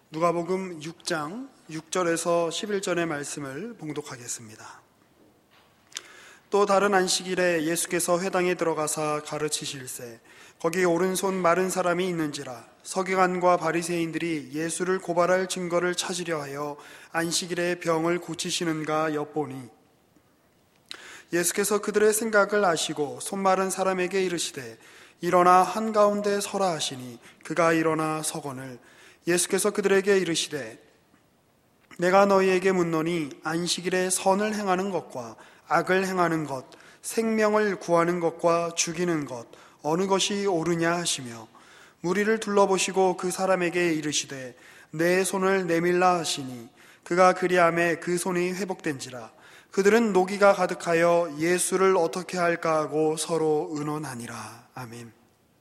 누가복음 6장 6절에서 11절의 말씀을 봉독하겠습니다. 또 다른 안식일에 예수께서 회당에 들어가사 가르치실세 거기 오른손 마른 사람이 있는지라 서기관과 바리새인들이 예수를 고발할 증거를 찾으려 하여 안식일에 병을 고치시는가 엿보니 예수께서 그들의 생각을 아시고 손 마른 사람에게 이르시되 일어나 한가운데 서라 하시니 그가 일어나 서거늘 예수께서 그들에게 이르시되 내가 너희에게 묻노니 안식일에 선을 행하는 것과 악을 행하는 것, 생명을 구하는 것과 죽이는 것 어느 것이 옳으냐 하시며 무리를 둘러보시고 그 사람에게 이르시되 내 손을 내밀라 하시니 그가 그리하매 그 손이 회복된지라. 그들은 노기가 가득하여 예수를 어떻게 할까 하고 서로 의논하니라. 아멘.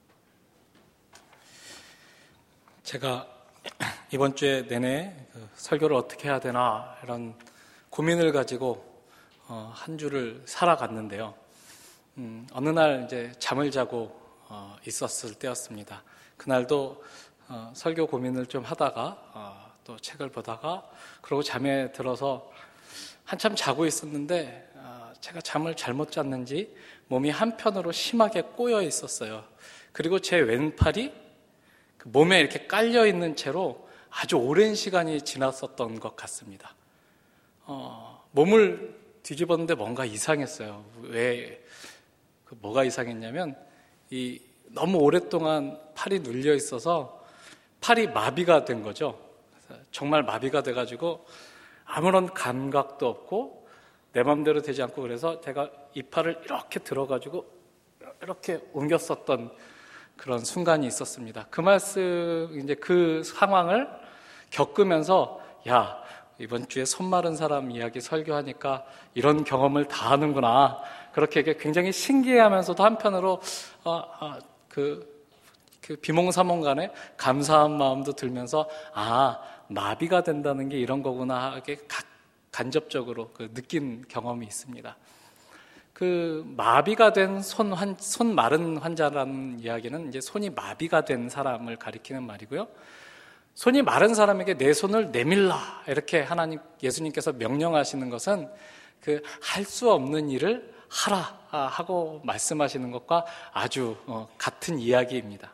제가 이번 주에 내내 설교를 어떻게 해야 되나 이런 고민을 가지고 한 주를 살아갔는데요. 어느 날 이제 잠을 자고 있었을 때였습니다. 그날도 설교 고민을 좀 하다가 또 책을 보다가 그러고 잠에 들어서 한참 자고 있었는데 제가 잠을 잘못 잤는지 몸이 한편으로 심하게 꼬여 있었어요. 그리고 제 왼팔이 몸에 이렇게 깔려 있는 채로 아주 오랜 시간이 지났었던 것 같습니다. 몸을 뒤집었는데 뭔가 이상했어요. 왜 뭐가 이상했냐면 너무 오랫동안 팔이 눌려 있어서 팔이 마비가 된 거죠. 정말 마비가 돼가지고 아무런 감각도 없고 내 맘대로 되지 않고 그래서 제가 이 팔을 이렇게 들어가지고 이렇게 옮겼었던 그런 순간이 있었습니다. 이제 그 상황을 겪으면서 야, 이번 주에 손 마른 사람 이야기 설교하니까 이런 경험을 다 하는구나. 그렇게 굉장히 신기해하면서도 한편으로 그 비몽사몽간에 감사한 마음도 들면서 마비가 된다는 게 이런 거구나 하게 간접적으로 느낀 경험이 있습니다. 그 마비가 된 손 마른 환자라는 이야기는 이제 손이 마비가 된 사람을 가리키는 말이고요. 손이 마른 사람에게 내 손을 내밀라 이렇게 예수님께서 명령하시는 것은 할 수 없는 일을 하라 하고 말씀하시는 것과 아주 같은 이야기입니다.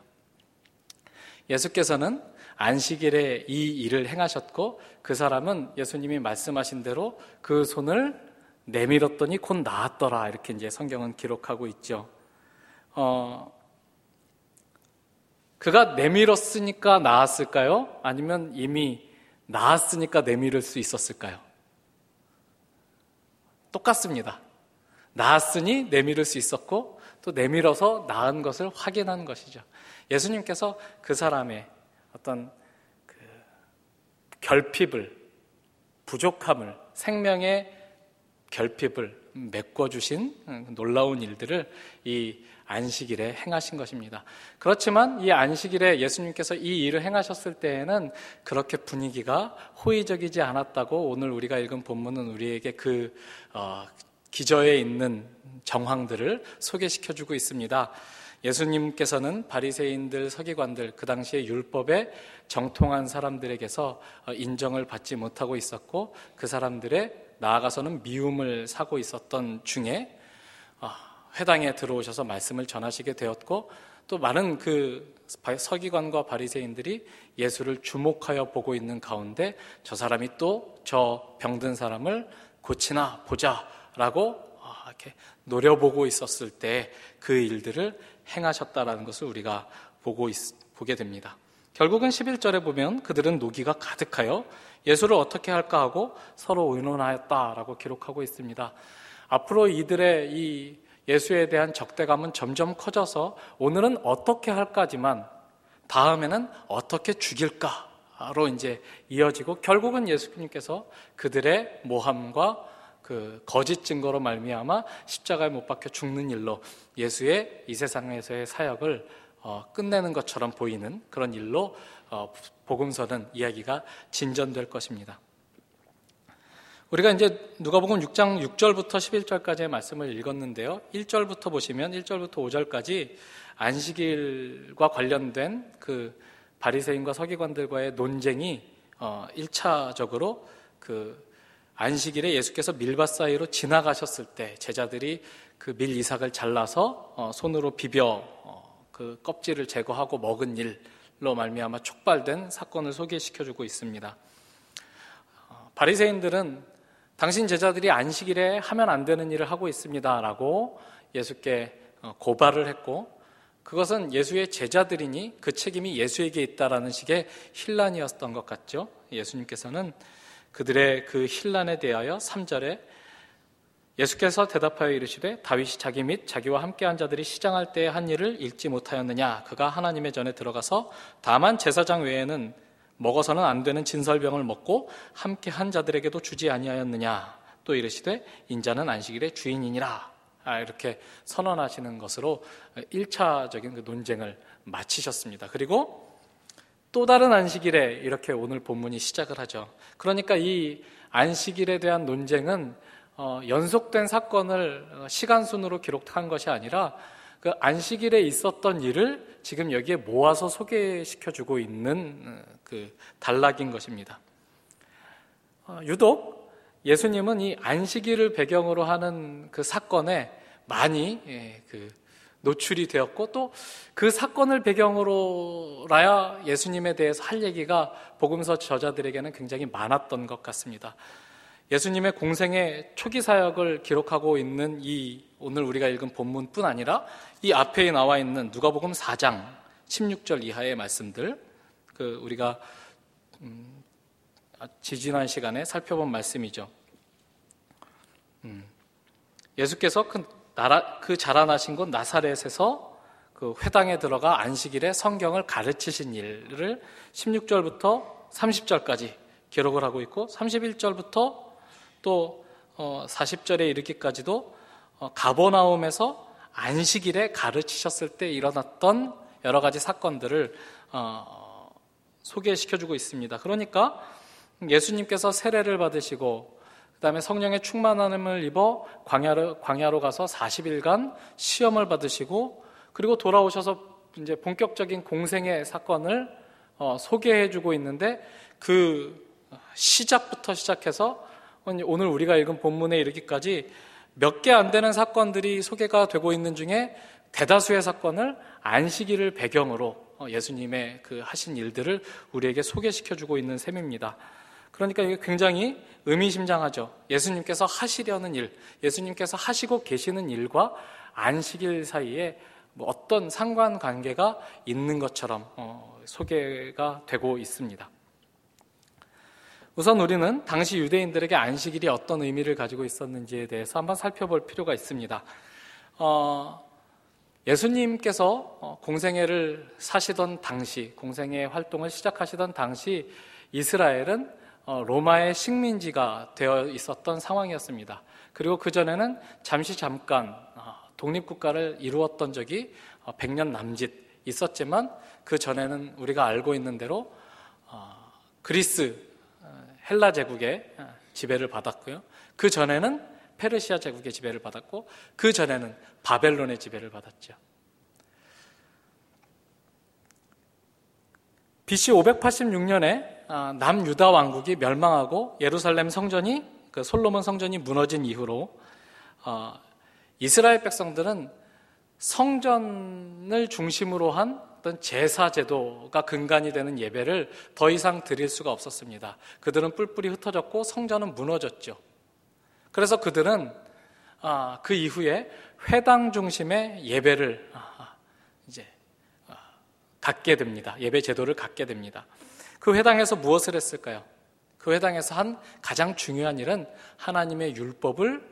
예수께서는 안식일에 이 일을 행하셨고 그 사람은 예수님이 말씀하신 대로 그 손을 내밀었더니 곧 나았더라 이렇게 이제 성경은 기록하고 있죠. 그가 내밀었으니까 나았을까요? 아니면 이미 나았으니까 내밀을 수 있었을까요? 똑같습니다. 나았으니 내밀을 수 있었고 또 내밀어서 나은 것을 확인한 것이죠. 예수님께서 그 사람의 어떤 결핍을, 부족함을, 생명의 결핍을 메꿔주신 놀라운 일들을 이 안식일에 행하신 것입니다. 그렇지만 이 안식일에 예수님께서 이 일을 행하셨을 때에는 그렇게 분위기가 호의적이지 않았다고 오늘 우리가 읽은 본문은 우리에게 기저에 있는 정황들을 소개시켜주고 있습니다. 예수님께서는 바리새인들, 서기관들, 그 당시에 율법에 정통한 사람들에게서 인정을 받지 못하고 있었고 그 사람들의 나아가서는 미움을 사고 있었던 중에 회당에 들어오셔서 말씀을 전하시게 되었고 또 많은 서기관과 바리새인들이 예수를 주목하여 보고 있는 가운데 저 사람이 또 저 병든 사람을 고치나 보자라고 이렇게 노려보고 있었을 때 그 일들을 행하셨다라는 것을 우리가 보게 됩니다. 결국은 11절에 보면 그들은 노기가 가득하여 예수를 어떻게 할까 하고 서로 의논하였다라고 기록하고 있습니다. 앞으로 이들의 이 예수에 대한 적대감은 점점 커져서 오늘은 어떻게 할까지만 다음에는 어떻게 죽일까로 이제 이어지고 결국은 예수님께서 그들의 모함과 거짓 증거로 말미암아 십자가에 못 박혀 죽는 일로 예수의 이 세상에서의 사역을 끝내는 것처럼 보이는 그런 일로 복음서는 이야기가 진전될 것입니다. 우리가 이제 누가복음 6장 6절부터 11절까지의 말씀을 읽었는데요. 1절부터 보시면 1절부터 5절까지 안식일과 관련된 그 바리새인과 서기관들과의 논쟁이 1차적으로 그 안식일에 예수께서 밀밭 사이로 지나가셨을 때 제자들이 그 밀 이삭을 잘라서 손으로 비벼 그 껍질을 제거하고 먹은 일로 말미암아 촉발된 사건을 소개시켜주고 있습니다. 바리새인들은 당신 제자들이 안식일에 하면 안 되는 일을 하고 있습니다라고 예수께 고발을 했고, 그것은 예수의 제자들이니 그 책임이 예수에게 있다라는 식의 혼란이었던 것 같죠. 예수님께서는 그들의 그 혼란에 대하여 3절에 예수께서 대답하여 이르시되 다윗이 자기 및 자기와 함께한 자들이 시장할 때에 한 일을 읽지 못하였느냐. 그가 하나님의 전에 들어가서 다만 제사장 외에는 먹어서는 안 되는 진설병을 먹고 함께한 자들에게도 주지 아니하였느냐. 또 이르시되 인자는 안식일의 주인이니라. 이렇게 선언하시는 것으로 1차적인 그 논쟁을 마치셨습니다. 그리고 또 다른 안식일에 이렇게 오늘 본문이 시작을 하죠. 그러니까 이 안식일에 대한 논쟁은 연속된 사건을 시간순으로 기록한 것이 아니라 그 안식일에 있었던 일을 지금 여기에 모아서 소개시켜주고 있는 그 단락인 것입니다. 유독 예수님은 이 안식일을 배경으로 하는 그 사건에 많이 노출이 되었고, 또 그 사건을 배경으로라야 예수님에 대해서 할 얘기가 복음서 저자들에게는 굉장히 많았던 것 같습니다. 예수님의 공생의 초기 사역을 기록하고 있는 이 오늘 우리가 읽은 본문뿐 아니라 이 앞에 나와 있는 누가복음 4장 16절 이하의 말씀들, 그 우리가 지지난 시간에 살펴본 말씀이죠. 예수께서 그 자라나신 곳 나사렛에서 그 회당에 들어가 안식일에 성경을 가르치신 일을 16절부터 30절까지 기록을 하고 있고, 31절부터 또 40절에 이르기까지도 가버나움에서 안식일에 가르치셨을 때 일어났던 여러 가지 사건들을 소개시켜주고 있습니다. 그러니까 예수님께서 세례를 받으시고 그 다음에 성령의 충만함을 입어 광야로 가서 40일간 시험을 받으시고, 그리고 돌아오셔서 이제 본격적인 공생의 사건을 소개해주고 있는데, 그 시작부터 시작해서 오늘 우리가 읽은 본문에 이르기까지 몇 개 안 되는 사건들이 소개가 되고 있는 중에 대다수의 사건을 안식일을 배경으로 예수님의 그 하신 일들을 우리에게 소개시켜주고 있는 셈입니다. 그러니까 이게 굉장히 의미심장하죠. 예수님께서 하시려는 일, 예수님께서 하시고 계시는 일과 안식일 사이에 뭐 어떤 상관관계가 있는 것처럼 소개가 되고 있습니다. 우선 우리는 당시 유대인들에게 안식일이 어떤 의미를 가지고 있었는지에 대해서 한번 살펴볼 필요가 있습니다. 예수님께서 공생애를 사시던 당시, 공생애 활동을 시작하시던 당시 이스라엘은 로마의 식민지가 되어 있었던 상황이었습니다. 그리고 그전에는 잠깐 독립국가를 이루었던 적이 100년 남짓 있었지만, 그 전에는 우리가 알고 있는 대로 그리스 헬라 제국의 지배를 받았고요. 그 전에는 페르시아 제국의 지배를 받았고, 그 전에는 바벨론의 지배를 받았죠. BC 586년에 남유다 왕국이 멸망하고 예루살렘 성전이, 그 솔로몬 성전이 무너진 이후로 이스라엘 백성들은 성전을 중심으로 한 어떤 제사 제도가 근간이 되는 예배를 더 이상 드릴 수가 없었습니다. 그들은 뿔뿔이 흩어졌고 성전은 무너졌죠. 그래서 그들은 그 이후에 회당 중심의 예배를 이제 갖게 됩니다. 예배 제도를 갖게 됩니다. 그 회당에서 무엇을 했을까요? 그 회당에서 한 가장 중요한 일은 하나님의 율법을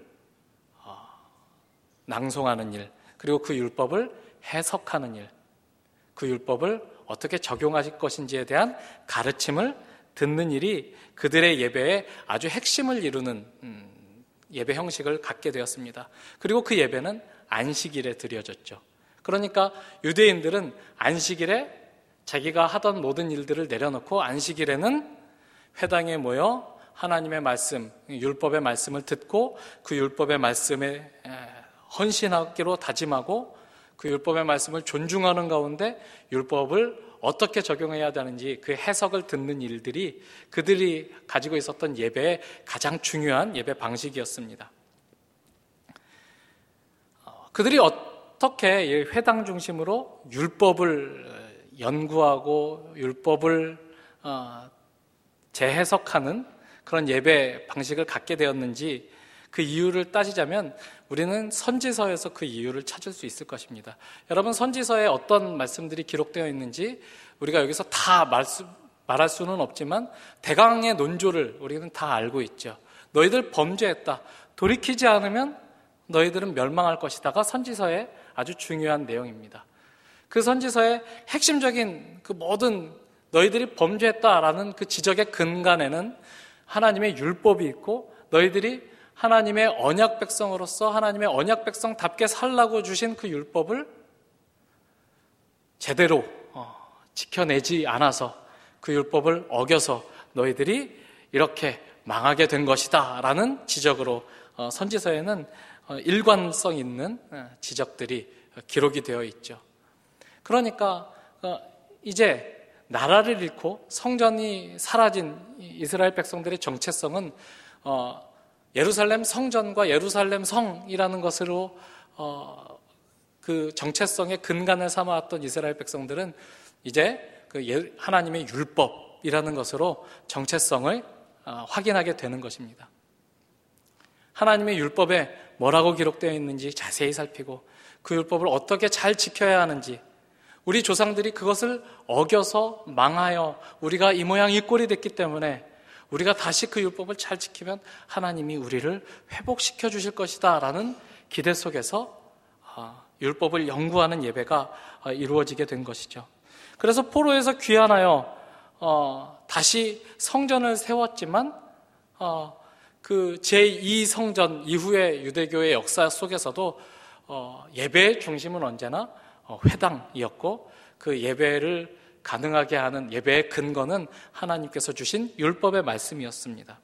낭송하는 일, 그리고 그 율법을 해석하는 일, 그 율법을 어떻게 적용하실 것인지에 대한 가르침을 듣는 일이 그들의 예배의 아주 핵심을 이루는 예배 형식을 갖게 되었습니다. 그리고 그 예배는 안식일에 드려졌죠. 그러니까 유대인들은 안식일에 자기가 하던 모든 일들을 내려놓고 안식일에는 회당에 모여 하나님의 말씀, 율법의 말씀을 듣고 그 율법의 말씀에 헌신하기로 다짐하고 그 율법의 말씀을 존중하는 가운데 율법을 어떻게 적용해야 되는지 그 해석을 듣는 일들이 그들이 가지고 있었던 예배의 가장 중요한 예배 방식이었습니다. 그들이 어떻게 회당 중심으로 율법을 연구하고 율법을 재해석하는 그런 예배 방식을 갖게 되었는지 그 이유를 따지자면 우리는 선지서에서 그 이유를 찾을 수 있을 것입니다. 여러분, 선지서에 어떤 말씀들이 기록되어 있는지 우리가 여기서 다 말할 수는 없지만 대강의 논조를 우리는 다 알고 있죠. 너희들 범죄했다. 돌이키지 않으면 너희들은 멸망할 것이다가 선지서의 아주 중요한 내용입니다. 그 선지서의 핵심적인 그 모든 너희들이 범죄했다라는 그 지적의 근간에는 하나님의 율법이 있고 너희들이 하나님의 언약 백성으로서 하나님의 언약 백성답게 살라고 주신 그 율법을 제대로 지켜내지 않아서 그 율법을 어겨서 너희들이 이렇게 망하게 된 것이다 라는 지적으로 선지서에는 일관성 있는 지적들이 기록이 되어 있죠. 그러니까 이제 나라를 잃고 성전이 사라진 이스라엘 백성들의 정체성은 예루살렘 성전과 예루살렘 성이라는 것으로 그 정체성의 근간을 삼아왔던 이스라엘 백성들은 이제 그 하나님의 율법이라는 것으로 정체성을 확인하게 되는 것입니다. 하나님의 율법에 뭐라고 기록되어 있는지 자세히 살피고 그 율법을 어떻게 잘 지켜야 하는지, 우리 조상들이 그것을 어겨서 망하여 우리가 이 모양 이 꼴이 됐기 때문에 우리가 다시 그 율법을 잘 지키면 하나님이 우리를 회복시켜 주실 것이다 라는 기대 속에서 율법을 연구하는 예배가 이루어지게 된 것이죠. 그래서 포로에서 귀환하여 다시 성전을 세웠지만 그 제2성전 이후의 유대교의 역사 속에서도 예배의 중심은 언제나 회당이었고 그 예배를 가능하게 하는 예배의 근거는 하나님께서 주신 율법의 말씀이었습니다.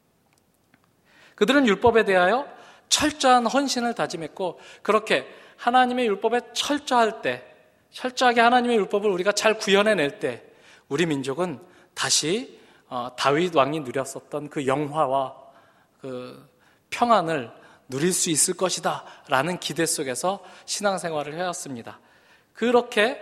그들은 율법에 대하여 철저한 헌신을 다짐했고 그렇게 하나님의 율법에 철저하게 하나님의 율법을 우리가 잘 구현해낼 때 우리 민족은 다시 다윗 왕이 누렸었던 그 영화와 그 평안을 누릴 수 있을 것이다 라는 기대 속에서 신앙생활을 해왔습니다. 그렇게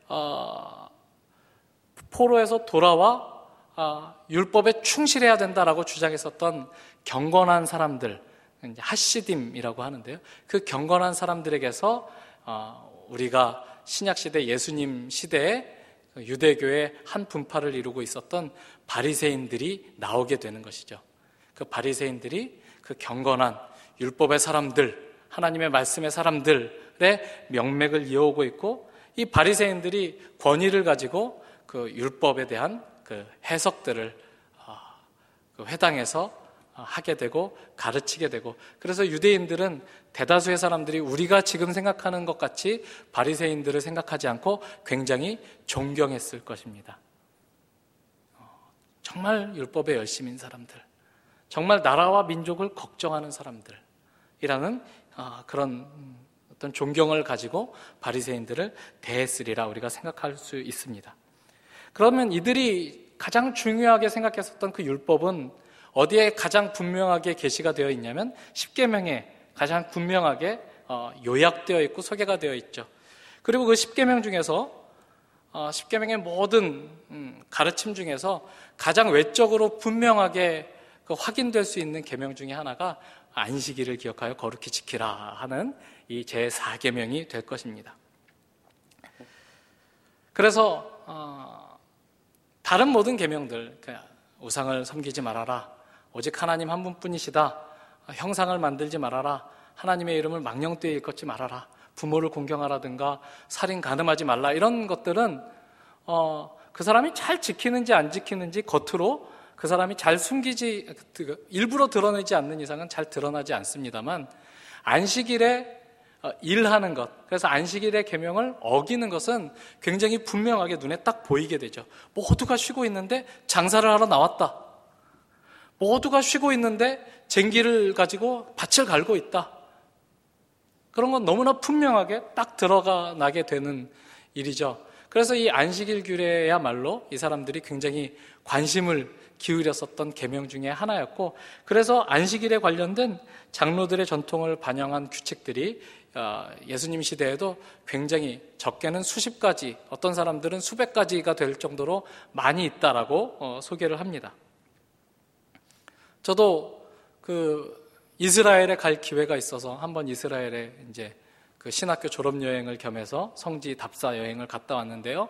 포로에서 돌아와 율법에 충실해야 된다라고 주장했었던 경건한 사람들, 하시딤이라고 하는데요. 그 경건한 사람들에게서 우리가 신약시대 예수님 시대에 유대교의 한 분파를 이루고 있었던 바리새인들이 나오게 되는 것이죠. 그 바리새인들이 그 경건한 율법의 사람들, 하나님의 말씀의 사람들의 명맥을 이어오고 있고 이 바리새인들이 권위를 가지고 그 율법에 대한 그 해석들을 그 회당에서 하게 되고 가르치게 되고 그래서 유대인들은 대다수의 사람들이 우리가 지금 생각하는 것 같이 바리새인들을 생각하지 않고 굉장히 존경했을 것입니다. 정말 율법에 열심인 사람들, 정말 나라와 민족을 걱정하는 사람들이라는 그런 어떤 존경을 가지고 바리새인들을 대했으리라 우리가 생각할 수 있습니다. 그러면 이들이 가장 중요하게 생각했었던 그 율법은 어디에 가장 분명하게 게시가 되어 있냐면 십계명에 가장 분명하게 요약되어 있고 소개가 되어 있죠. 그리고 그 십계명 중에서 십계명의 모든 가르침 중에서 가장 외적으로 분명하게 확인될 수 있는 계명 중에 하나가 안식일을 기억하여 거룩히 지키라 하는 이 제4계명이 될 것입니다. 그래서 다른 모든 계명들, 우상을 섬기지 말아라, 오직 하나님 한 분뿐이시다, 형상을 만들지 말아라, 하나님의 이름을 망령되이 일컫지 말아라, 부모를 공경하라든가 살인 간음하지 말라, 이런 것들은 그 사람이 잘 지키는지 안 지키는지 겉으로 그 사람이 잘 숨기지, 일부러 드러내지 않는 이상은 잘 드러나지 않습니다만 안식일에 일하는 것, 그래서 안식일의 계명을 어기는 것은 굉장히 분명하게 눈에 딱 보이게 되죠. 모두가 쉬고 있는데 장사를 하러 나왔다. 모두가 쉬고 있는데 쟁기를 가지고 밭을 갈고 있다. 그런 건 너무나 분명하게 딱 드러나게 되는 일이죠. 그래서 이 안식일 규례야말로 이 사람들이 굉장히 관심을 기울였었던 계명 중에 하나였고, 그래서 안식일에 관련된 장로들의 전통을 반영한 규칙들이 예수님 시대에도 굉장히 적게는 수십 가지, 어떤 사람들은 수백 가지가 될 정도로 많이 있다라고 소개를 합니다. 저도 이스라엘에 갈 기회가 있어서 한번 이스라엘에 이제 신학교 졸업 여행을 겸해서 성지 답사 여행을 갔다 왔는데요.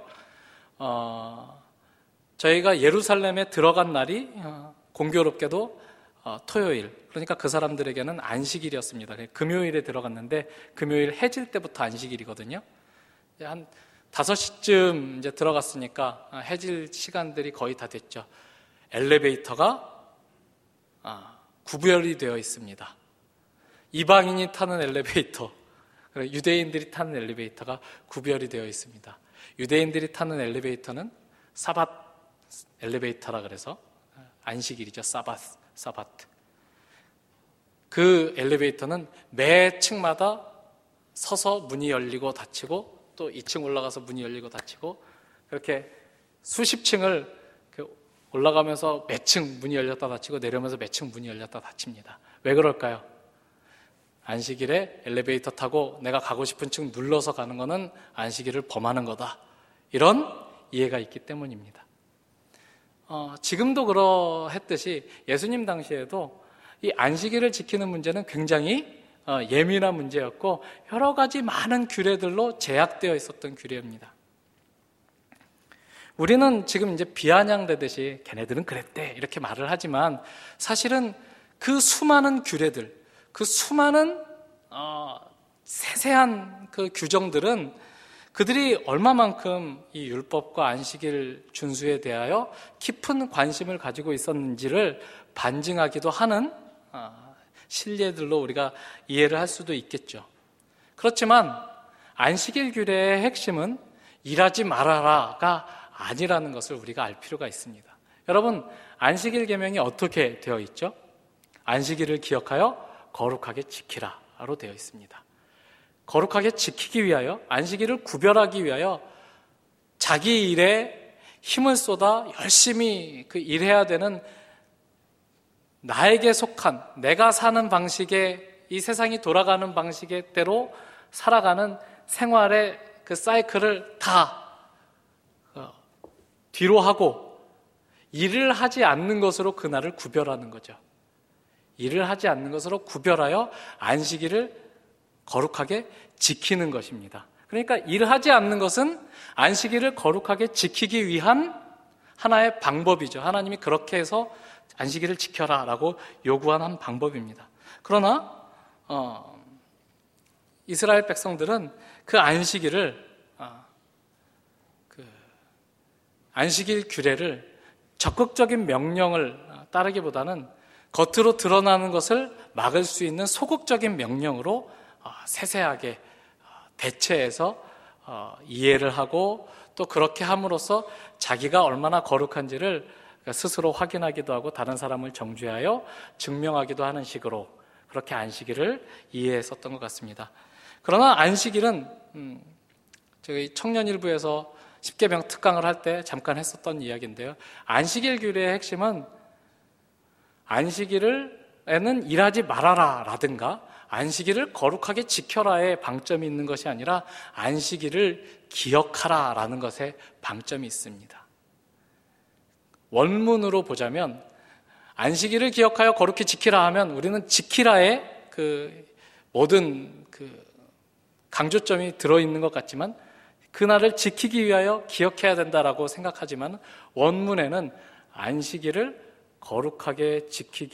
저희가 예루살렘에 들어간 날이 공교롭게도 토요일, 그러니까 그 사람들에게는 안식일이었습니다. 금요일에 들어갔는데 금요일 해질 때부터 안식일이거든요. 한 5시쯤 이제 들어갔으니까 해질 시간들이 거의 다 됐죠. 엘리베이터가 구별이 되어 있습니다. 이방인이 타는 엘리베이터, 유대인들이 타는 엘리베이터가 구별이 되어 있습니다. 유대인들이 타는 엘리베이터는 사밧 엘리베이터라 그래서 안식일이죠. 사바트. 그 엘리베이터는 매 층마다 서서 문이 열리고 닫히고, 또 2층 올라가서 문이 열리고 닫히고, 그렇게 수십 층을 올라가면서 몇 층 문이 열렸다 닫히고 내려오면서 몇 층 문이 열렸다 닫힙니다. 왜 그럴까요? 안식일에 엘리베이터 타고 내가 가고 싶은 층 눌러서 가는 거는 안식일을 범하는 거다, 이런 이해가 있기 때문입니다. 지금도 그러했듯이 예수님 당시에도 이 안식일을 지키는 문제는 굉장히 예민한 문제였고, 여러 가지 많은 규례들로 제약되어 있었던 규례입니다. 우리는 지금 이제 비아냥대듯이 걔네들은 그랬대 이렇게 말을 하지만, 사실은 그 수많은 규례들, 그 수많은 세세한 그 규정들은 그들이 얼마만큼 이 율법과 안식일 준수에 대하여 깊은 관심을 가지고 있었는지를 반증하기도 하는 실례들로 우리가 이해를 할 수도 있겠죠. 그렇지만 안식일 규례의 핵심은 일하지 말아라가 아니라는 것을 우리가 알 필요가 있습니다. 여러분, 안식일 계명이 어떻게 되어 있죠? 안식일을 기억하여 거룩하게 지키라로 되어 있습니다. 거룩하게 지키기 위하여, 안식일을 구별하기 위하여 자기 일에 힘을 쏟아 열심히 일해야 되는, 나에게 속한, 내가 사는 방식의, 이 세상이 돌아가는 방식의 대로 살아가는 생활의 그 사이클을 다 뒤로 하고 일을 하지 않는 것으로 그날을 구별하는 거죠. 일을 하지 않는 것으로 구별하여 안식일을 거룩하게 지키는 것입니다. 그러니까 일을 하지 않는 것은 안식일을 거룩하게 지키기 위한 하나의 방법이죠. 하나님이 그렇게 해서 안식일을 지켜라 라고 요구한 한 방법입니다. 그러나 이스라엘 백성들은 그 안식일을, 안식일 규례를 적극적인 명령을 따르기보다는 겉으로 드러나는 것을 막을 수 있는 소극적인 명령으로 세세하게 대체해서 이해를 하고, 또 그렇게 함으로써 자기가 얼마나 거룩한지를 스스로 확인하기도 하고 다른 사람을 정죄하여 증명하기도 하는 식으로 그렇게 안식일을 이해했었던 것 같습니다. 그러나 안식일은 저희 청년일부에서 십계명 특강을 할 때 잠깐 했었던 이야기인데요. 안식일 규례의 핵심은 안식일에는 일하지 말아라 라든가 안식일을 거룩하게 지켜라의 방점이 있는 것이 아니라 안식일을 기억하라 라는 것에 방점이 있습니다. 원문으로 보자면 안식일을 기억하여 거룩히 지키라 하면 우리는 지키라의 모든 강조점이 들어있는 것 같지만, 그날을 지키기 위하여 기억해야 된다라고 생각하지만, 원문에는 안식일을 거룩하게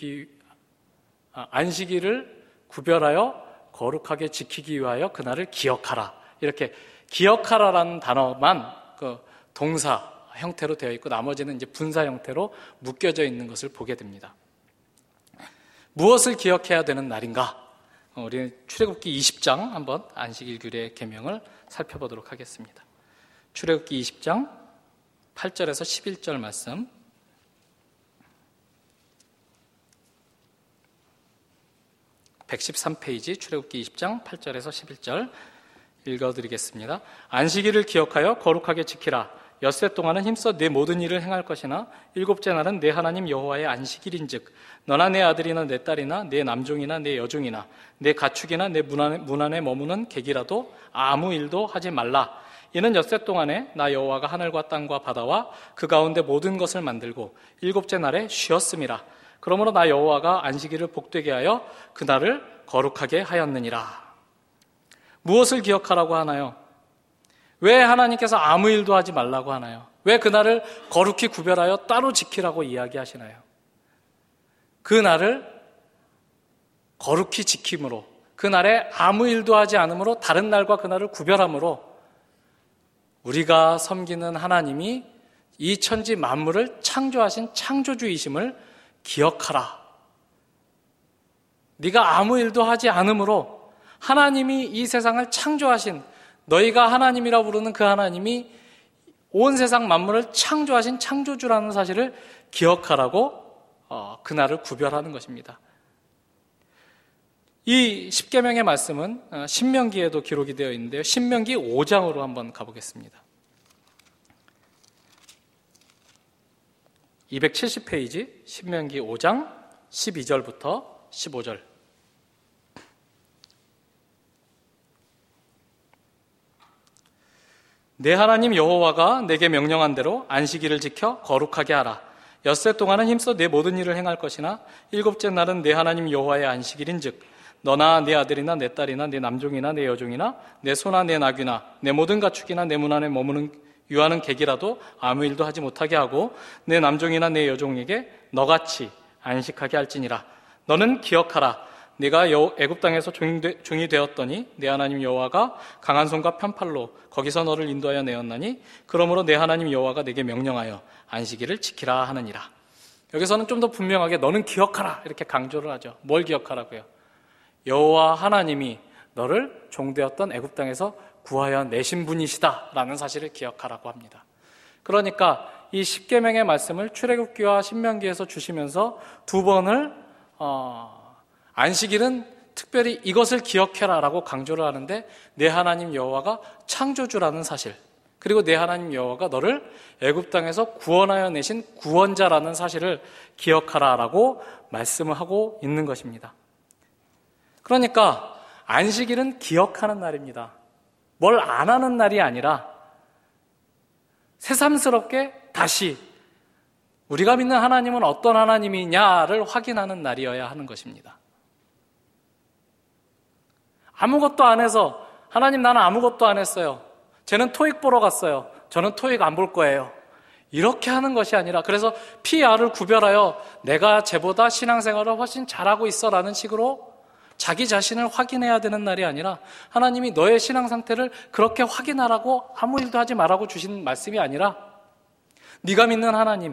안식일을 구별하여 거룩하게 지키기 위하여 그날을 기억하라, 이렇게 기억하라라는 단어만 동사 형태로 되어 있고 나머지는 이제 분사 형태로 묶여져 있는 것을 보게 됩니다. 무엇을 기억해야 되는 날인가? 우리는 출애굽기 20장 한번 안식일 규례 계명을 살펴보도록 하겠습니다. 출애굽기 20장 8절에서 11절 말씀, (113페이지) 출애굽기 20장 8절에서 11절 읽어드리겠습니다. 안식일을 기억하여 거룩하게 지키라. 엿새 동안은 힘써 내 모든 일을 행할 것이나 일곱째 날은 내 하나님 여호와의 안식일인즉 너나 내 아들이나 내 딸이나 내 남종이나 내 여종이나 내 가축이나 내 문 안에 머무는 객이라도 아무 일도 하지 말라. 이는 엿새 동안에 나 여호와가 하늘과 땅과 바다와 그 가운데 모든 것을 만들고 일곱째 날에 쉬었음이라. 그러므로 나 여호와가 안식일을 복되게 하여 그날을 거룩하게 하였느니라. 무엇을 기억하라고 하나요? 왜 하나님께서 아무 일도 하지 말라고 하나요? 왜 그날을 거룩히 구별하여 따로 지키라고 이야기하시나요? 그날을 거룩히 지킴으로, 그날에 아무 일도 하지 않으므로, 다른 날과 그날을 구별함으로 우리가 섬기는 하나님이 이 천지 만물을 창조하신 창조주이심을 기억하라. 네가 아무 일도 하지 않으므로 하나님이 이 세상을 창조하신, 너희가 하나님이라 부르는 그 하나님이 온 세상 만물을 창조하신 창조주라는 사실을 기억하라고 그날을 구별하는 것입니다. 이 십계명의 말씀은 신명기에도 기록이 되어 있는데요. 신명기 5장으로 한번 가보겠습니다. 270페이지 신명기 5장 12절부터 15절. 내 하나님 여호와가 내게 명령한 대로 안식일을 지켜 거룩하게 하라. 엿새 동안은 힘써 내 모든 일을 행할 것이나 일곱째 날은 내 하나님 여호와의 안식일인즉 너나 내 아들이나 내 딸이나 내 남종이나 내 여종이나 내 소나 내 나귀나 내 모든 가축이나 내 문 안에 머무는 유하는 객이라도 아무 일도 하지 못하게 하고 내 남종이나 내 여종에게 너같이 안식하게 할지니라. 너는 기억하라. 네가 애굽 땅에서 종이 되었더니 내 하나님 여호와가 강한 손과 편팔로 거기서 너를 인도하여 내었나니 그러므로 내 하나님 여호와가 내게 명령하여 안식일을 지키라 하느니라. 여기서는 좀 더 분명하게 너는 기억하라 이렇게 강조를 하죠. 뭘 기억하라고요? 여호와 하나님이 너를 종되었던 애굽 땅에서 구하여 내신 분이시다라는 사실을 기억하라고 합니다. 그러니까 이 십계명의 말씀을 출애굽기와 신명기에서 주시면서 두 번을 안식일은 특별히 이것을 기억해라라고 강조를 하는데 내 하나님 여호와가 창조주라는 사실, 그리고 내 하나님 여호와가 너를 애굽 땅에서 구원하여 내신 구원자라는 사실을 기억하라라고 말씀을 하고 있는 것입니다. 그러니까 안식일은 기억하는 날입니다. 뭘 안 하는 날이 아니라 새삼스럽게 다시 우리가 믿는 하나님은 어떤 하나님이냐를 확인하는 날이어야 하는 것입니다. 아무것도 안 해서 하나님 나는 아무것도 안 했어요. 쟤는 토익 보러 갔어요. 저는 토익 안 볼 거예요. 이렇게 하는 것이 아니라, 그래서 PR을 구별하여 내가 쟤보다 신앙생활을 훨씬 잘하고 있어 라는 식으로 자기 자신을 확인해야 되는 날이 아니라 하나님이 너의 신앙 상태를 그렇게 확인하라고 아무 일도 하지 말라고 주신 말씀이 아니라 네가 믿는 하나님,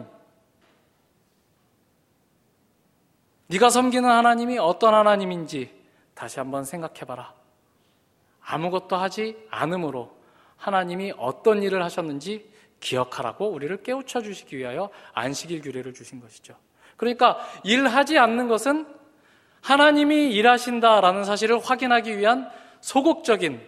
네가 섬기는 하나님이 어떤 하나님인지 다시 한번 생각해봐라. 아무것도 하지 않음으로 하나님이 어떤 일을 하셨는지 기억하라고 우리를 깨우쳐 주시기 위하여 안식일 규례를 주신 것이죠. 그러니까 일하지 않는 것은 하나님이 일하신다라는 사실을 확인하기 위한 소극적인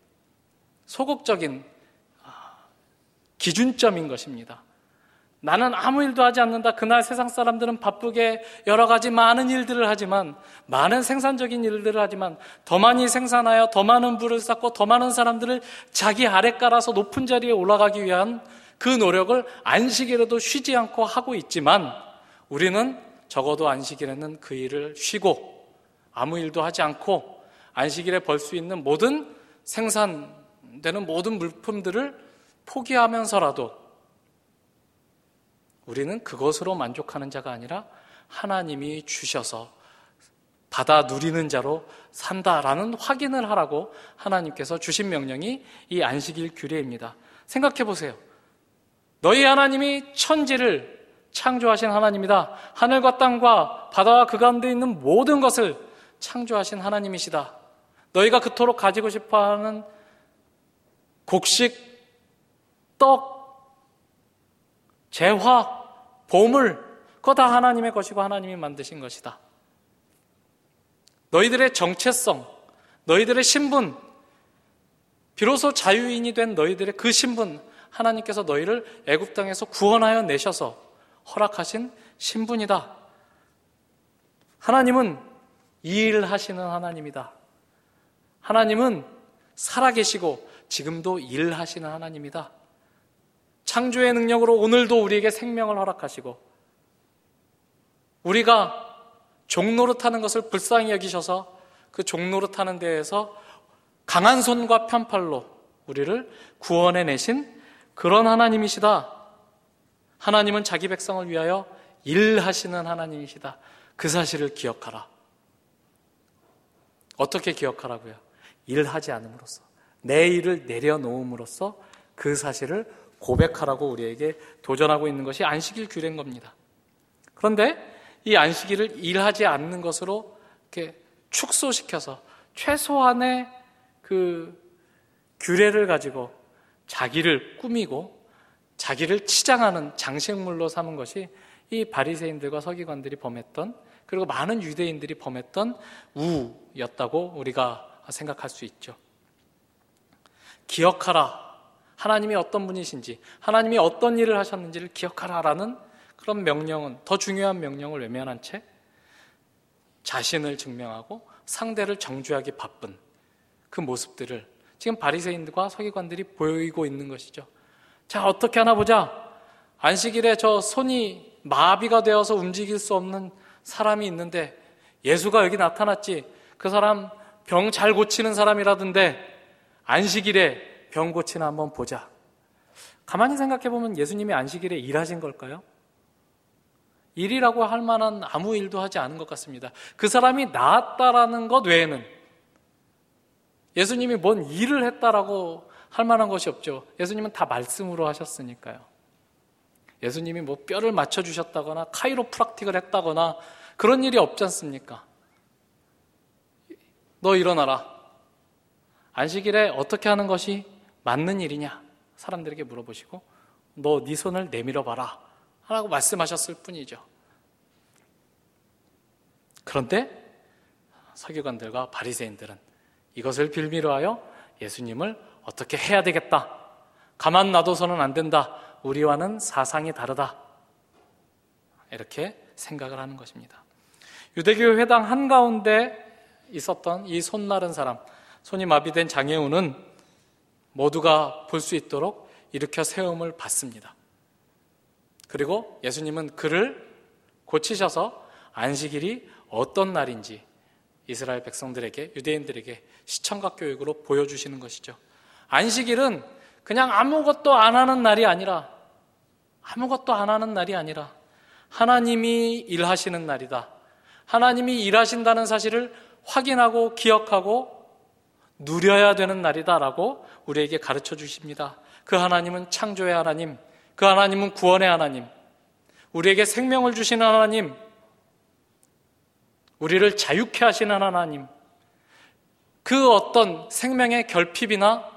기준점인 것입니다. 나는 아무 일도 하지 않는다. 그날 세상 사람들은 바쁘게 여러 가지 많은 일들을 하지만, 많은 생산적인 일들을 하지만 더 많이 생산하여 더 많은 부를 쌓고 더 많은 사람들을 자기 아래 깔아서 높은 자리에 올라가기 위한 그 노력을 안식일에도 쉬지 않고 하고 있지만, 우리는 적어도 안식일에는 그 일을 쉬고 아무 일도 하지 않고 안식일에 벌 수 있는 모든 생산되는 모든 물품들을 포기하면서라도 우리는 그것으로 만족하는 자가 아니라 하나님이 주셔서 받아 누리는 자로 산다라는 확인을 하라고 하나님께서 주신 명령이 이 안식일 규례입니다. 생각해 보세요. 너희 하나님이 천지를 창조하신 하나님이다. 하늘과 땅과 바다와 그 가운데 있는 모든 것을 창조하신 하나님이시다. 너희가 그토록 가지고 싶어하는 곡식, 떡, 재화, 보물, 그거 다 하나님의 것이고 하나님이 만드신 것이다. 너희들의 정체성, 너희들의 신분, 비로소 자유인이 된 너희들의 그 신분, 하나님께서 너희를 애굽 땅에서 구원하여 내셔서 허락하신 신분이다. 하나님은 일하시는 하나님이다. 하나님은 살아계시고 지금도 일하시는 하나님이다. 창조의 능력으로 오늘도 우리에게 생명을 허락하시고 우리가 종노릇하는 것을 불쌍히 여기셔서 그 종노릇하는 데에서 강한 손과 편팔로 우리를 구원해내신 그런 하나님이시다. 하나님은 자기 백성을 위하여 일하시는 하나님이시다. 그 사실을 기억하라. 어떻게 기억하라고요? 일하지 않음으로써, 내 일을 내려놓음으로써 그 사실을 고백하라고 우리에게 도전하고 있는 것이 안식일 규례인 겁니다. 그런데 이 안식일을 일하지 않는 것으로 이렇게 축소시켜서 최소한의 그 규례를 가지고 자기를 꾸미고 자기를 치장하는 장식물로 삼은 것이 이 바리새인들과 서기관들이 범했던, 그리고 많은 유대인들이 범했던 우였다고 우리가 생각할 수 있죠. 기억하라. 하나님이 어떤 분이신지, 하나님이 어떤 일을 하셨는지를 기억하라라는 그런 명령은, 더 중요한 명령을 외면한 채 자신을 증명하고 상대를 정죄하기 바쁜 그 모습들을 지금 바리새인들과 서기관들이 보이고 있는 것이죠. 자, 어떻게 하나 보자. 안식일에 저 손이 마비가 되어서 움직일 수 없는 사람이 있는데 예수가 여기 나타났지. 그 사람 병 잘 고치는 사람이라던데 안식일에 병 고치나 한번 보자. 가만히 생각해 보면 예수님이 안식일에 일하신 걸까요? 일이라고 할 만한 아무 일도 하지 않은 것 같습니다. 그 사람이 나았다라는 것 외에는 예수님이 뭔 일을 했다라고 할 만한 것이 없죠. 예수님은 다 말씀으로 하셨으니까요. 예수님이 뭐 뼈를 맞춰주셨다거나 카이로프락틱을 했다거나 그런 일이 없지 않습니까? 너 일어나라. 안식일에 어떻게 하는 것이 맞는 일이냐? 사람들에게 물어보시고 너 네 손을 내밀어 봐라 라고 말씀하셨을 뿐이죠. 그런데 서기관들과 바리새인들은 이것을 빌미로 하여 예수님을 어떻게 해야 되겠다. 가만 놔둬서는 안 된다. 우리와는 사상이 다르다. 이렇게 생각을 하는 것입니다. 유대교 회당 한가운데 있었던 이 손 마른 사람, 손이 마비된 장애우는 모두가 볼 수 있도록 일으켜 세움을 받습니다. 그리고 예수님은 그를 고치셔서 안식일이 어떤 날인지 이스라엘 백성들에게, 유대인들에게 시청각 교육으로 보여주시는 것이죠. 안식일은 그냥 아무것도 안 하는 날이 아니라, 하나님이 일하시는 날이다. 하나님이 일하신다는 사실을 확인하고 기억하고 누려야 되는 날이다라고 우리에게 가르쳐 주십니다. 그 하나님은 창조의 하나님, 그 하나님은 구원의 하나님, 우리에게 생명을 주시는 하나님, 우리를 자유케 하시는 하나님, 그 어떤 생명의 결핍이나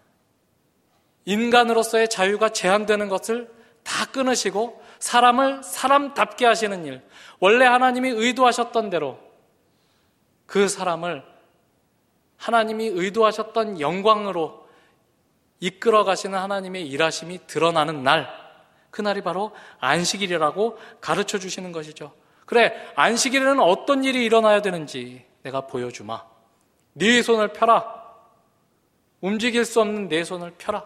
인간으로서의 자유가 제한되는 것을 다 끊으시고 사람을 사람답게 하시는 일, 원래 하나님이 의도하셨던 대로 그 사람을 하나님이 의도하셨던 영광으로 이끌어 가시는 하나님의 일하심이 드러나는 날, 그날이 바로 안식일이라고 가르쳐 주시는 것이죠. 그래, 안식일에는 어떤 일이 일어나야 되는지 내가 보여주마. 네 손을 펴라. 움직일 수 없는 내 손을 펴라.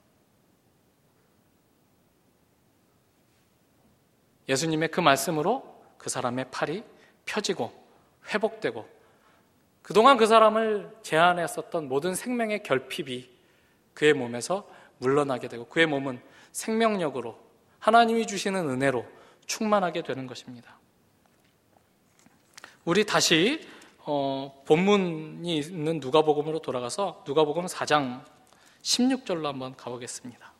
예수님의 그 말씀으로 그 사람의 팔이 펴지고 회복되고 그동안 그 사람을 제한했었던 모든 생명의 결핍이 그의 몸에서 물러나게 되고 그의 몸은 생명력으로 하나님이 주시는 은혜로 충만하게 되는 것입니다. 우리 다시 본문이 있는 누가복음으로 돌아가서 누가복음 4장 16절로 한번 가보겠습니다.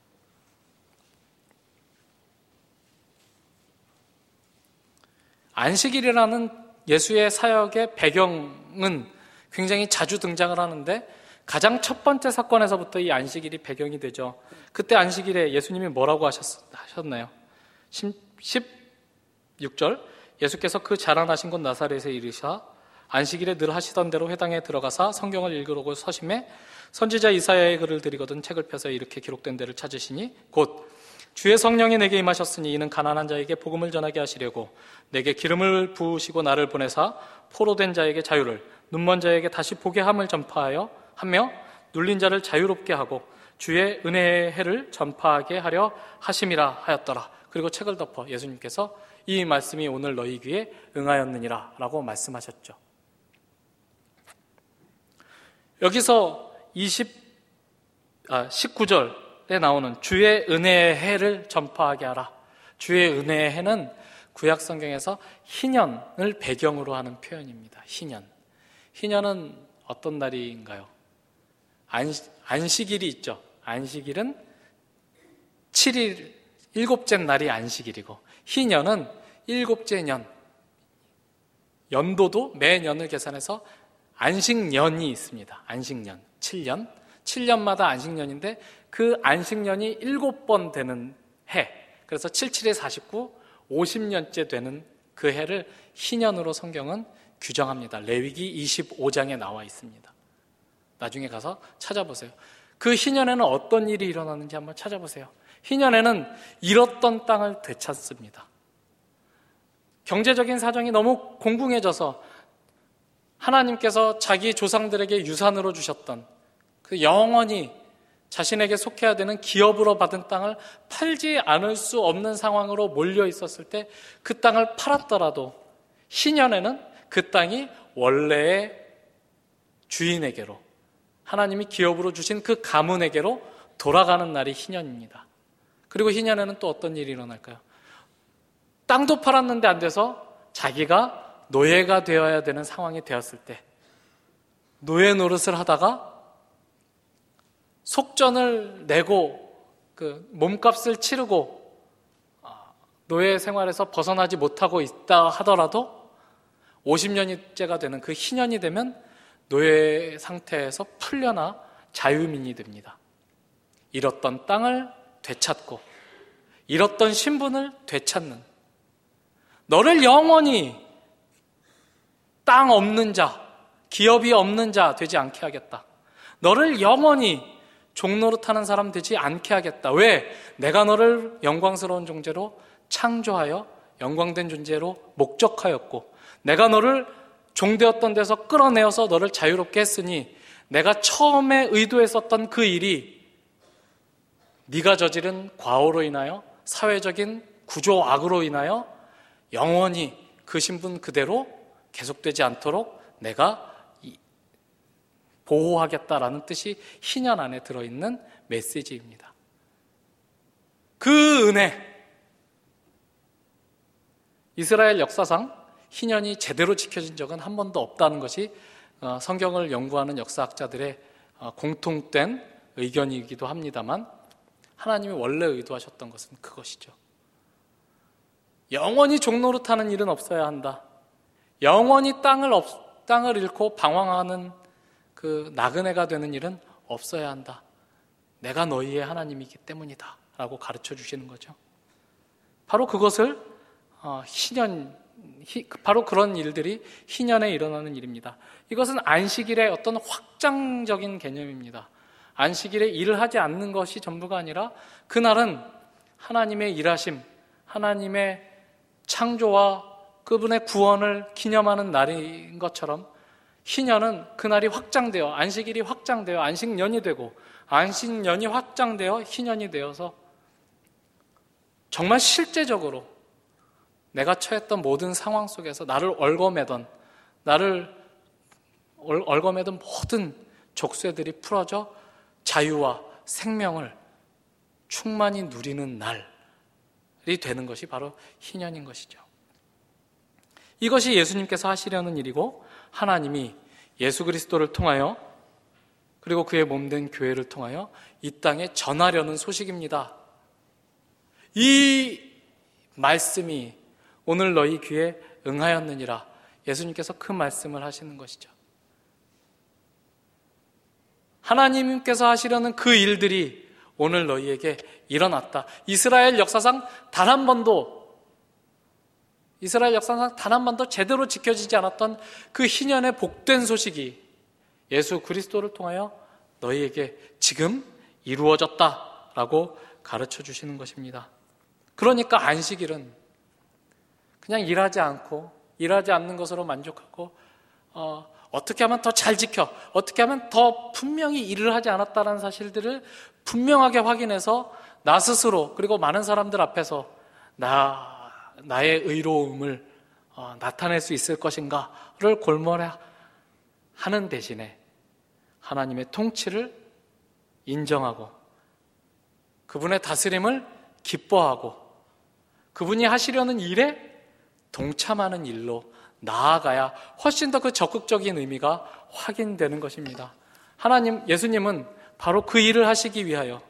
안식일이라는 예수의 사역의 배경은 굉장히 자주 등장을 하는데 가장 첫 번째 사건에서부터 이 안식일이 배경이 되죠. 그때 안식일에 예수님이 뭐라고 하셨나요? 16절, 예수께서 그 자라나신 곳 나사렛에 이르사 안식일에 늘 하시던 대로 회당에 들어가사 성경을 읽으려고 서심해 선지자 이사야의 글을 드리거든 책을 펴서 이렇게 기록된 데를 찾으시니 곧 주의 성령이 내게 임하셨으니 이는 가난한 자에게 복음을 전하게 하시려고 내게 기름을 부으시고 나를 보내사 포로된 자에게 자유를 눈먼 자에게 다시 보게 함을 전파하여 하며 눌린 자를 자유롭게 하고 주의 은혜의 해를 전파하게 하려 하심이라 하였더라. 그리고 책을 덮어 예수님께서 이 말씀이 오늘 너희 귀에 응하였느니라 라고 말씀하셨죠. 여기서 19절에 나오는 주의 은혜의 해를 전파하게 하라. 주의 은혜의 해는 구약 성경에서 희년을 배경으로 하는 표현입니다. 희년은 어떤 날인가요? 안식일이 있죠. 안식일은 7일, 7째 날이 안식일이고 희년은 7째 년, 연도도 매년을 계산해서 안식년이 있습니다. 안식년, 7년마다 안식년인데 그 안식년이 7번 되는 해, 그래서 77에 49, 50년째 되는 그 해를 희년으로 성경은 규정합니다. 레위기 25장에 나와 있습니다. 나중에 가서 찾아보세요. 그 희년에는 어떤 일이 일어나는지 한번 찾아보세요. 희년에는 잃었던 땅을 되찾습니다. 경제적인 사정이 너무 공궁해져서 하나님께서 자기 조상들에게 유산으로 주셨던 그 영원히 자신에게 속해야 되는 기업으로 받은 땅을 팔지 않을 수 없는 상황으로 몰려 있었을 때 그 땅을 팔았더라도 희년에는 그 땅이 원래의 주인에게로, 하나님이 기업으로 주신 그 가문에게로 돌아가는 날이 희년입니다. 그리고 희년에는 또 어떤 일이 일어날까요? 땅도 팔았는데 안 돼서 자기가 노예가 되어야 되는 상황이 되었을 때 노예 노릇을 하다가 속전을 내고 그 몸값을 치르고 노예 생활에서 벗어나지 못하고 있다 하더라도 50년째가 되는 그 희년이 되면 노예 상태에서 풀려나 자유민이 됩니다. 잃었던 땅을 되찾고 잃었던 신분을 되찾는, 너를 영원히 땅 없는 자, 기업이 없는 자 되지 않게 하겠다. 너를 영원히 종노릇하는 사람 되지 않게 하겠다. 왜? 내가 너를 영광스러운 존재로 창조하여 영광된 존재로 목적하였고 내가 너를 종되었던 데서 끌어내어서 너를 자유롭게 했으니 내가 처음에 의도했었던 그 일이 네가 저지른 과오로 인하여 사회적인 구조악으로 인하여 영원히 그 신분 그대로 계속되지 않도록 내가 보호하겠다라는 뜻이 희년 안에 들어있는 메시지입니다. 그 은혜, 이스라엘 역사상 희년이 제대로 지켜진 적은 한 번도 없다는 것이 성경을 연구하는 역사학자들의 공통된 의견이기도 합니다만 하나님이 원래 의도하셨던 것은 그것이죠. 영원히 종노릇하는 일은 없어야 한다. 영원히 땅을 잃고 방황하는 그 나그네가 되는 일은 없어야 한다. 내가 너희의 하나님이기 때문이다 라고 가르쳐 주시는 거죠. 바로 그것을 바로 그런 일들이 희년에 일어나는 일입니다. 이것은 안식일의 어떤 확장적인 개념입니다. 안식일에 일을 하지 않는 것이 전부가 아니라 그날은 하나님의 일하심, 하나님의 창조와 그분의 구원을 기념하는 날인 것처럼 희년은 그날이 확장되어, 안식일이 확장되어 안식년이 되고 안식년이 확장되어 희년이 되어서 정말 실제적으로 내가 처했던 모든 상황 속에서 나를 얽어매던 모든 족쇄들이 풀어져 자유와 생명을 충만히 누리는 날이 되는 것이 바로 희년인 것이죠. 이것이 예수님께서 하시려는 일이고 하나님이 예수 그리스도를 통하여 그리고 그의 몸된 교회를 통하여 이 땅에 전하려는 소식입니다. 이 말씀이 오늘 너희 귀에 응하였느니라. 예수님께서 그 말씀을 하시는 것이죠. 하나님께서 하시려는 그 일들이 오늘 너희에게 일어났다. 이스라엘 역사상 단 한 번도 이스라엘 역사상 단 한 번도 제대로 지켜지지 않았던 그 희년의 복된 소식이 예수 그리스도를 통하여 너희에게 지금 이루어졌다라고 가르쳐 주시는 것입니다. 그러니까 안식일은 그냥 일하지 않는 것으로 만족하고 어떻게 하면 더 잘 지켜, 어떻게 하면 더 분명히 일을 하지 않았다는 사실들을 분명하게 확인해서 나 스스로 그리고 많은 사람들 앞에서 나의 의로움을 나타낼 수 있을 것인가를 골몰해 하는 대신에 하나님의 통치를 인정하고 그분의 다스림을 기뻐하고 그분이 하시려는 일에 동참하는 일로 나아가야 훨씬 더 그 적극적인 의미가 확인되는 것입니다. 예수님은 바로 그 일을 하시기 위하여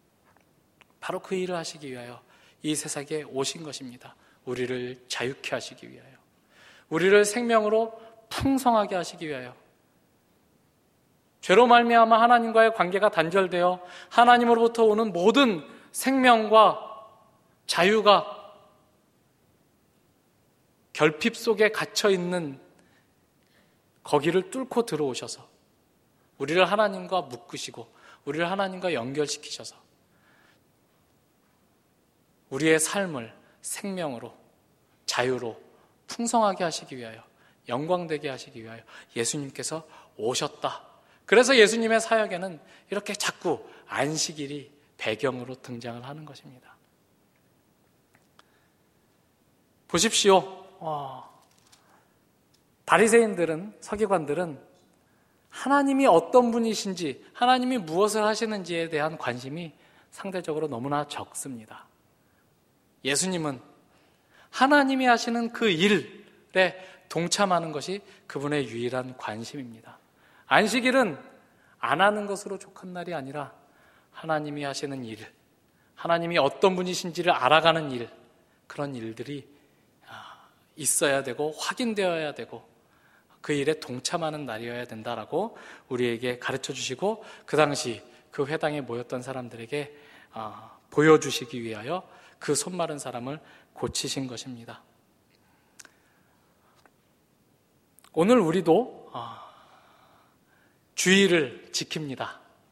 이 세상에 오신 것입니다. 우리를 자유케 하시기 위하여, 우리를 생명으로 풍성하게 하시기 위하여. 죄로 말미암아 하나님과의 관계가 단절되어 하나님으로부터 오는 모든 생명과 자유가 결핍 속에 갇혀 있는 거기를 뚫고 들어오셔서 우리를 하나님과 묶으시고 우리를 하나님과 연결시키셔서 우리의 삶을 생명으로 자유로 풍성하게 하시기 위하여 영광되게 하시기 위하여 예수님께서 오셨다. 그래서 예수님의 사역에는 이렇게 자꾸 안식일이 배경으로 등장을 하는 것입니다. 보십시오. 바리새인들은, 서기관들은 하나님이 어떤 분이신지, 하나님이 무엇을 하시는지에 대한 관심이 상대적으로 너무나 적습니다. 예수님은 하나님이 하시는 그 일에 동참하는 것이 그분의 유일한 관심입니다. 안식일은 안 하는 것으로 족한 날이 아니라 하나님이 하시는 일, 하나님이 어떤 분이신지를 알아가는 일, 그런 일들이 있어야 되고 확인되어야 되고 그 일에 동참하는 날이어야 된다라고 우리에게 가르쳐 주시고 그 당시 그 회당에 모였던 사람들에게 보여주시기 위하여 그 손 마른 사람을 고치신 것입니다. 오늘 우리도 주일을 지킵니다.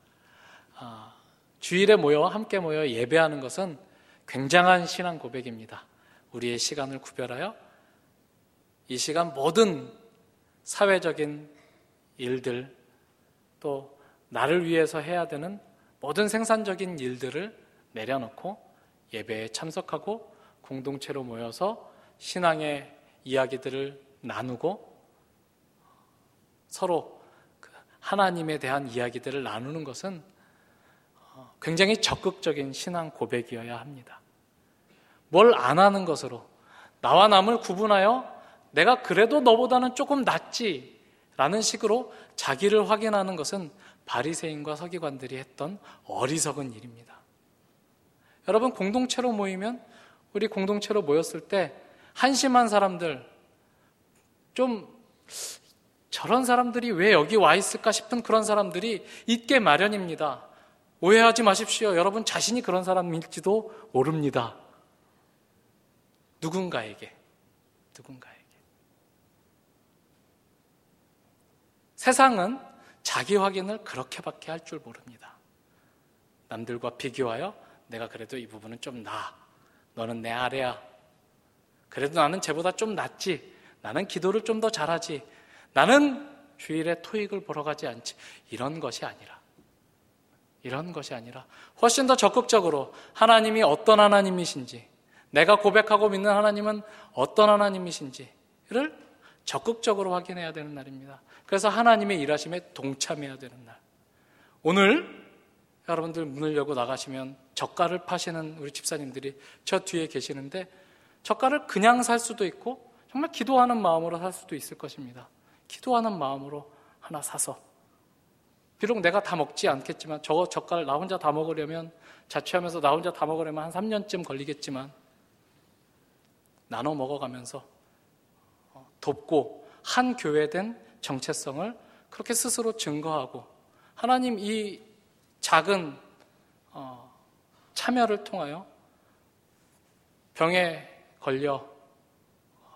주일에 함께 모여 예배하는 것은 굉장한 신앙 고백입니다. 우리의 시간을 구별하여 이 시간 모든 사회적인 일들 또 나를 위해서 해야 되는 모든 생산적인 일들을 내려놓고 예배에 참석하고 공동체로 모여서 신앙의 이야기들을 나누고 서로 하나님에 대한 이야기들을 나누는 것은 굉장히 적극적인 신앙 고백이어야 합니다. 뭘 안 하는 것으로 나와 남을 구분하여 내가 그래도 너보다는 조금 낫지 라는 식으로 자기를 확인하는 것은 바리새인과 서기관들이 했던 어리석은 일입니다. 여러분, 공동체로 모이면 우리 공동체로 모였을 때 한심한 사람들, 좀 저런 사람들이 왜 여기 와 있을까 싶은 그런 사람들이 있게 마련입니다. 오해하지 마십시오. 여러분 자신이 그런 사람일지도 모릅니다. 누군가에게. 세상은 자기 확인을 그렇게밖에 할 줄 모릅니다. 남들과 비교하여 내가 그래도 이 부분은 좀 나아. 너는 내 아래야. 그래도 나는 쟤보다 좀 낫지. 나는 기도를 좀 더 잘하지. 나는 주일에 토익을 보러 가지 않지. 이런 것이 아니라 훨씬 더 적극적으로 하나님이 어떤 하나님이신지, 내가 고백하고 믿는 하나님은 어떤 하나님이신지를 적극적으로 확인해야 되는 날입니다. 그래서 하나님의 일하심에 동참해야 되는 날. 오늘 여러분들 문을 열고 나가시면 젓갈을 파시는 우리 집사님들이 저 뒤에 계시는데 젓갈을 그냥 살 수도 있고 정말 기도하는 마음으로 살 수도 있을 것입니다. 기도하는 마음으로 하나 사서, 비록 내가 다 먹지 않겠지만 저 젓갈 나 혼자 다 먹으려면, 자취하면서 나 혼자 다 먹으려면 한 3년쯤 걸리겠지만 나눠 먹어가면서 돕고 한 교회된 정체성을 그렇게 스스로 증거하고 하나님 이 작은 참여를 통하여 병에 걸려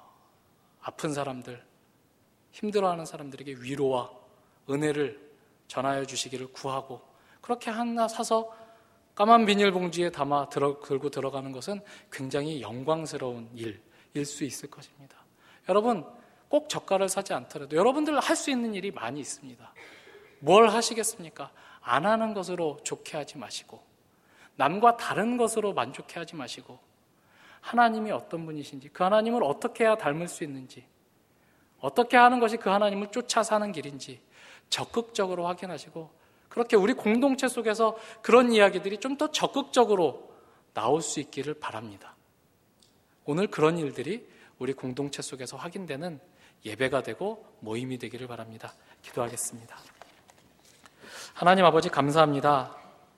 아픈 사람들, 힘들어하는 사람들에게 위로와 은혜를 전하여 주시기를 구하고, 그렇게 하나 사서 까만 비닐봉지에 담아 들고 들어가는 것은 굉장히 영광스러운 일일 수 있을 것입니다. 여러분, 꼭 젓갈을 사지 않더라도 여러분들 할 수 있는 일이 많이 있습니다. 뭘 하시겠습니까? 안 하는 것으로 좋게 하지 마시고, 남과 다른 것으로 만족해 하지 마시고, 하나님이 어떤 분이신지, 그 하나님을 어떻게 해야 닮을 수 있는지, 어떻게 하는 것이 그 하나님을 쫓아 사는 길인지 적극적으로 확인하시고, 그렇게 우리 공동체 속에서 그런 이야기들이 좀 더 적극적으로 나올 수 있기를 바랍니다. 오늘 그런 일들이 우리 공동체 속에서 확인되는 예배가 되고 모임이 되기를 바랍니다. 기도하겠습니다. 하나님 아버지, 감사합니다.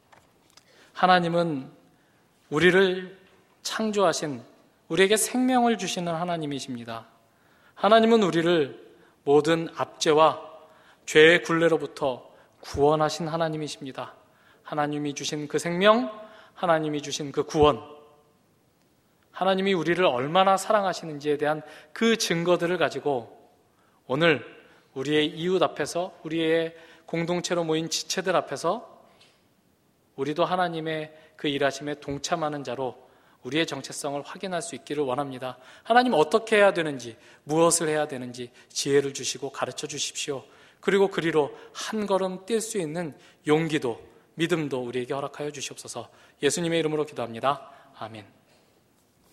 하나님은 우리를 창조하신, 우리에게 생명을 주시는 하나님이십니다. 하나님은 우리를 모든 압제와 죄의 굴레로부터 구원하신 하나님이십니다. 하나님이 주신 그 생명, 하나님이 주신 그 구원, 하나님이 우리를 얼마나 사랑하시는지에 대한 그 증거들을 가지고 오늘 우리의 이웃 앞에서, 우리의 공동체로 모인 지체들 앞에서 우리도 하나님의 그 일하심에 동참하는 자로 우리의 정체성을 확인할 수 있기를 원합니다. 하나님, 어떻게 해야 되는지, 무엇을 해야 되는지 지혜를 주시고 가르쳐 주십시오. 그리고 그리로 한 걸음 뛸 수 있는 용기도 믿음도 우리에게 허락하여 주시옵소서. 예수님의 이름으로 기도합니다. 아멘.